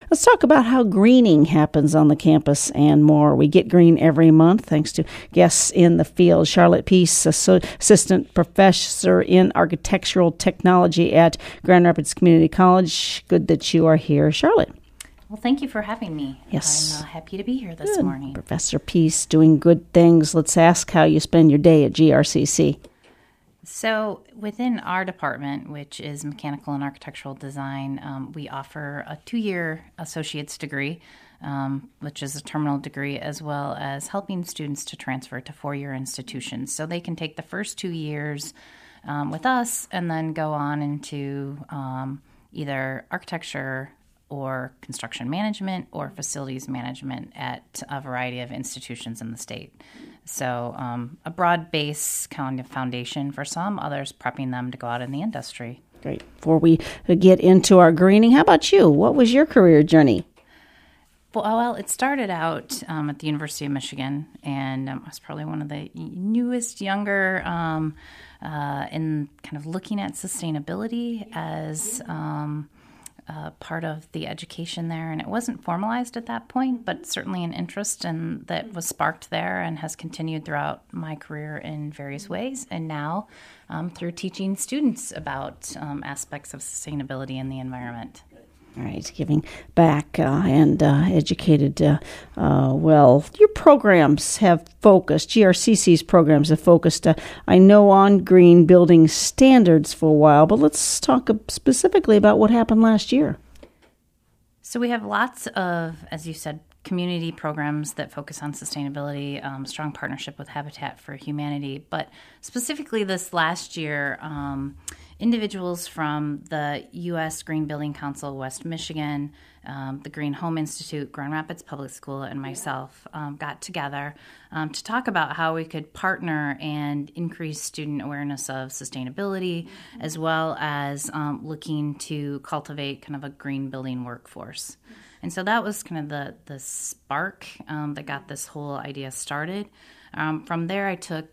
Let's talk about how greening happens on the campus and more. We get green every month thanks to guests in the field. Charlotte Peace, Assistant Professor in Architectural Technology at Grand Rapids Community College. Good that you are here, Charlotte. Well, thank you for having me. Yes. I'm happy to be here this morning. Professor Peace, doing good things. Let's ask how you spend your day at GRCC. So within our department, which is Mechanical and Architectural Design, we offer a 2-year associate's degree, which is a terminal degree, as well as helping students to transfer to 4-year institutions. So they can take the first 2 years with us and then go on into either architecture or construction management or facilities management at a variety of institutions in the state. So a broad base kind of foundation for some, others prepping them to go out in the industry. Great. Before we get into our greening, how about you? What was your career journey? Well, it started out at the University of Michigan, and I was probably one of the newest, younger in kind of looking at sustainability as part of the education there, and it wasn't formalized at that point, but certainly an interest that was sparked there and has continued throughout my career in various ways, and now through teaching students about aspects of sustainability in the environment. All right, giving back and educated. Your programs have focused, GRCC's programs have focused, I know, on green building standards for a while, but let's talk specifically about what happened last year. So we have lots of, as you said, community programs that focus on sustainability, strong partnership with Habitat for Humanity, but specifically this last year, individuals from the U.S. Green Building Council West Michigan, the Green Home Institute, Grand Rapids Public School, and myself got together to talk about how we could partner and increase student awareness of sustainability, as well as looking to cultivate kind of a green building workforce. And so that was kind of the spark that got this whole idea started. From there, I took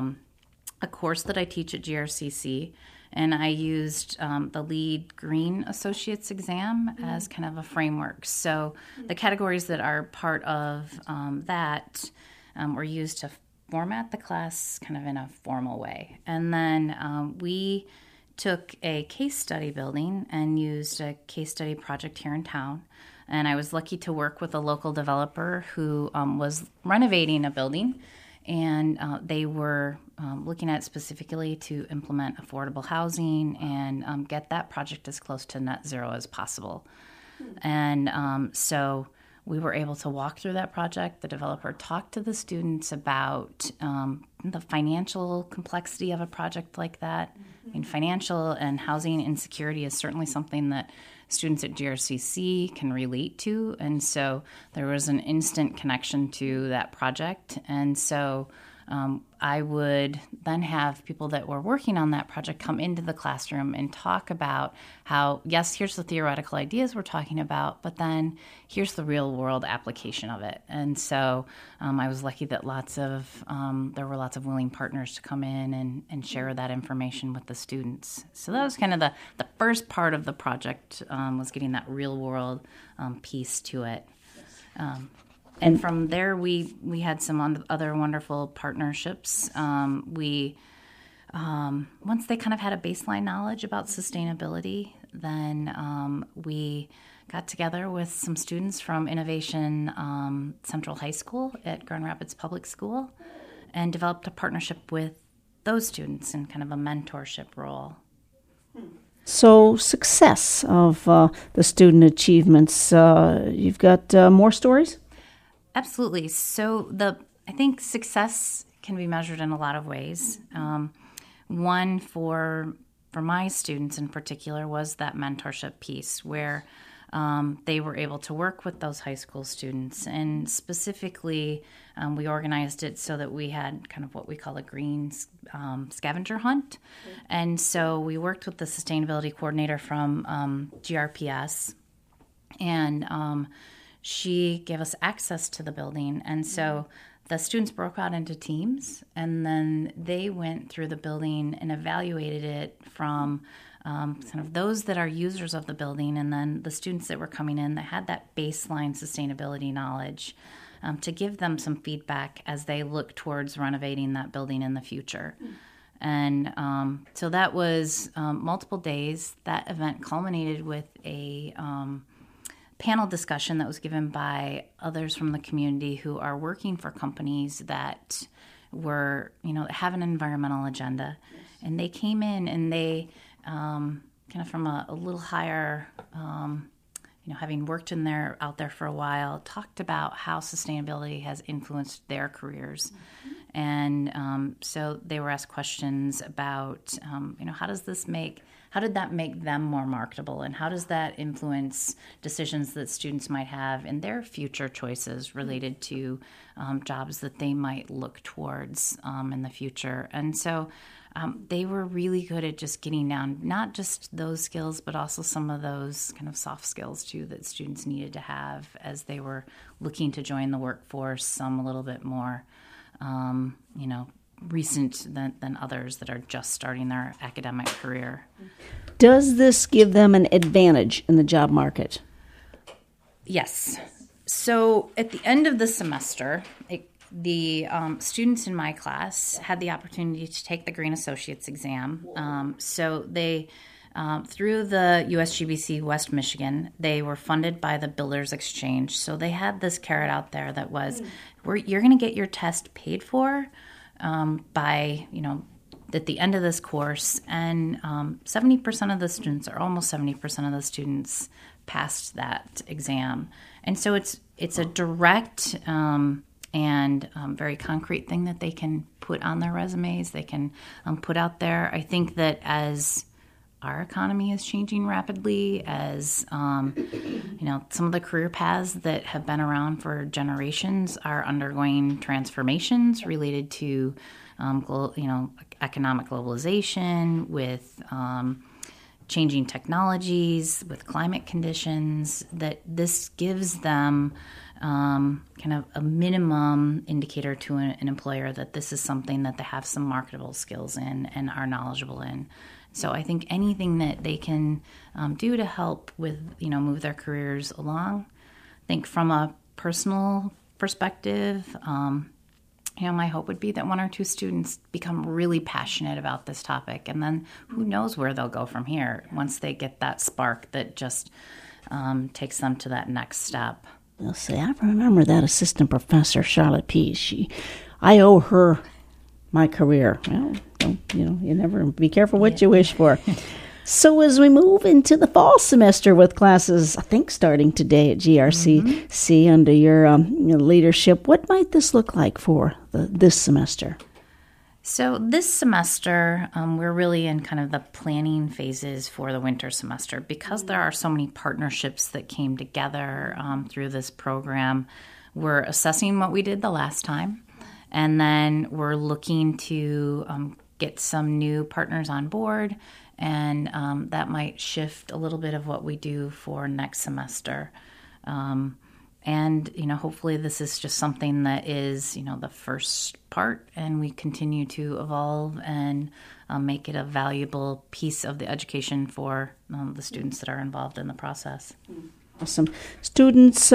a course that I teach at GRCC, and I used the LEED Green Associates exam as kind of a framework. So the categories that are part of that were used to format the class kind of in a formal way. And then we took a case study building and used a case study project here in town. And I was lucky to work with a local developer who was renovating a building, and they were looking at specifically to implement affordable housing and get that project as close to net zero as possible. And so we were able to walk through that project. The developer talked to the students about the financial complexity of a project like that. I mean, financial and housing insecurity is certainly something that students at GRCC can relate to, and so there was an instant connection to that project. And so I would then have people that were working on that project come into the classroom and talk about how, yes, here's the theoretical ideas we're talking about, but then here's the real world application of it. And so I was lucky that there were lots of willing partners to come in and share that information with the students. So that was kind of the first part of the project, was getting that real world piece to it. And from there, we had some other wonderful partnerships. Once they kind of had a baseline knowledge about sustainability, then we got together with some students from Innovation Central High School at Grand Rapids Public School and developed a partnership with those students in kind of a mentorship role. So success of the student achievements, you've got more stories? Absolutely. So I think success can be measured in a lot of ways. One for my students in particular was that mentorship piece where they were able to work with those high school students. And specifically, we organized it so that we had kind of what we call a green scavenger hunt. And so we worked with the sustainability coordinator from GRPS, and she gave us access to the building. And so the students broke out into teams, and then they went through the building and evaluated it from kind of those that are users of the building, and then the students that were coming in that had that baseline sustainability knowledge, to give them some feedback as they look towards renovating that building in the future. And so that was multiple days. That event culminated with a panel discussion that was given by others from the community who are working for companies that were, have an environmental agenda. Yes. And they came in and they kind of from a little higher, having worked out there for a while, talked about how sustainability has influenced their careers. Mm-hmm. And so they were asked questions about, how did that make them more marketable, and how does that influence decisions that students might have in their future choices related to jobs that they might look towards in the future. And so they were really good at just getting down not just those skills, but also some of those kind of soft skills too that students needed to have as they were looking to join the workforce, some a little bit more recent than others that are just starting their academic career. Does this give them an advantage in the job market? Yes. So at the end of the semester, the students in my class had the opportunity to take the Green Associates exam. So they, through the USGBC West Michigan, they were funded by the Builders Exchange. So they had this carrot out there that was, you're going to get your test paid for by, at the end of this course. And 70% of the students, or almost 70% of the students, passed that exam. And so it's a direct and very concrete thing that they can put on their resumes, they can put out there. I think that as our economy is changing rapidly, as some of the career paths that have been around for generations are undergoing transformations related to economic globalization, with changing technologies, with climate conditions, that this gives them kind of a minimum indicator to an employer that this is something that they have some marketable skills in and are knowledgeable in. So I think anything that they can do to help with, move their careers along. I think from a personal perspective, my hope would be that one or two students become really passionate about this topic, and then who knows where they'll go from here once they get that spark that just takes them to that next step. Well, see, I remember that assistant professor, Charlotte Pease. I owe her my career. Well, you never be careful what you wish for. So as we move into the fall semester with classes, I think starting today at GRCC under your leadership, what might this look like for this semester? So this semester, we're really in kind of the planning phases for the winter semester. Because there are so many partnerships that came together through this program, we're assessing what we did the last time, and then we're looking to get some new partners on board, and that might shift a little bit of what we do for next semester. And, hopefully this is just something that is, the first part, and we continue to evolve and make it a valuable piece of the education for the students that are involved in the process. Awesome. Students,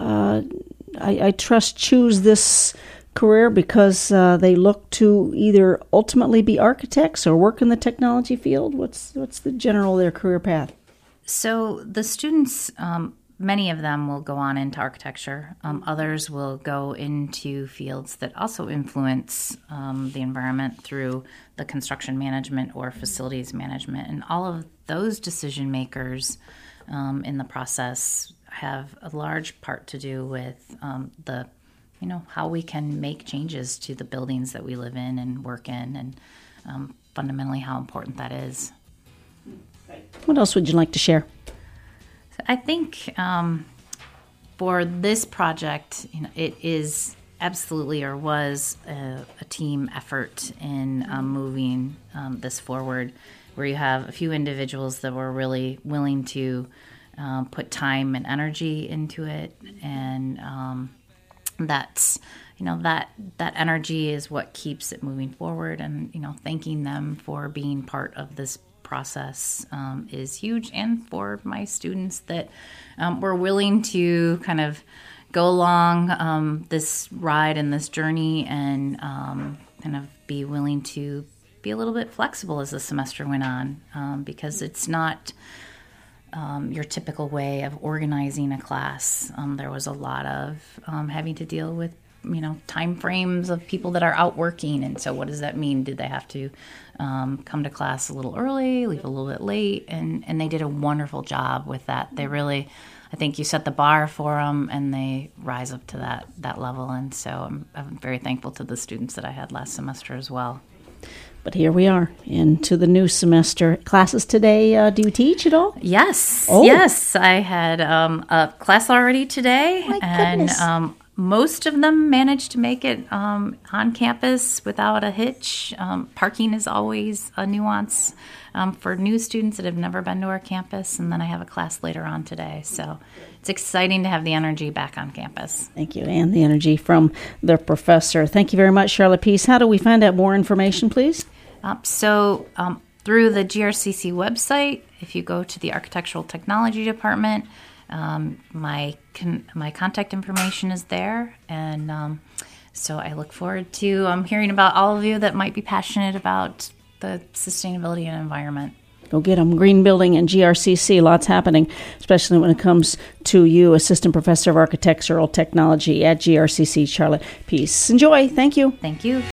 I trust, choose this career because they look to either ultimately be architects or work in the technology field. What's the general their career path? So the students, many of them will go on into architecture. Others will go into fields that also influence the environment through the construction management or facilities management. And all of those decision makers in the process have a large part to do with how we can make changes to the buildings that we live in and work in, and fundamentally how important that is. What else would you like to share? I think for this project, it is absolutely, or was, a team effort in moving this forward, where you have a few individuals that were really willing to put time and energy into it, and that's that energy is what keeps it moving forward. And thanking them for being part of this process is huge, and for my students that were willing to kind of go along this ride and this journey and kind of be willing to be a little bit flexible as the semester went on, because it's not your typical way of organizing a class. There was a lot of having to deal with, time frames of people that are out working. And so what does that mean? Did they have to come to class a little early, leave a little bit late? And they did a wonderful job with that. They really, I think you set the bar for them and they rise up to that level. And so I'm very thankful to the students that I had last semester as well. But here we are into the new semester. Classes today, do you teach at all? Yes. Oh. Yes. I had a class already today. My goodness. And most of them managed to make it on campus without a hitch. Parking is always a nuance for new students that have never been to our campus. And then I have a class later on today. So it's exciting to have the energy back on campus. Thank you, and the energy from the professor. Thank you very much, Charlotte Peace. How do we find out more information, please? So through the GRCC website, if you go to the Architectural Technology Department, my contact information is there. And so I look forward to hearing about all of you that might be passionate about the sustainability and environment. Go get them. Green Building and GRCC, lots happening, especially when it comes to you, Assistant Professor of Architectural Technology at GRCC, Charlotte Peace. Enjoy. Thank you. Thank you.